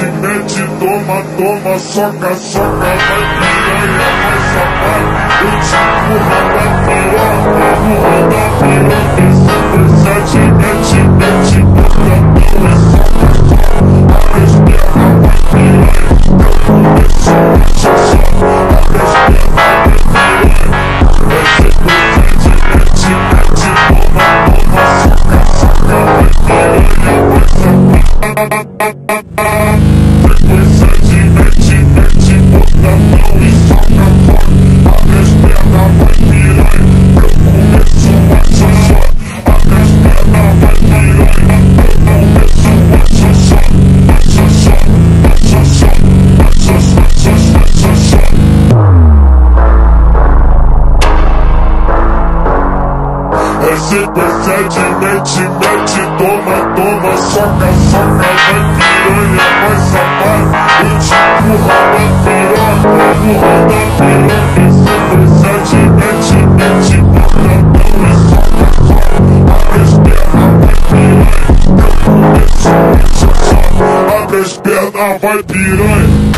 mete, toma, toma, soca, soca, vai piranha, vai safado. Eu te empurro da piroca, empurro da piroca. Esse mete, mete, botadão e soca, soca. Abre as pernas, vai piranha. Eu começo a chorar, abre as pernas, vai piranha. Esse mete, mete, toma, toma, soca, soca, vai piranha, vai safado. Frequência de mete, mete, botadão e soca, soca. Abre as pernas, vai piranha. Eu começo a chorar, abre as pernas, vai piranha. Eu começo a chorar, esse procede, mete, mete, toma, toma, soca, soca, vai piranha, vai safado. Eu te empurro da piroca, empurro da piroca. Esse procede, mete, mete, botadão e soca, soca. Abre as pernas, vai piranha. Eu começo a chorar, abre as pernas, vai piranha.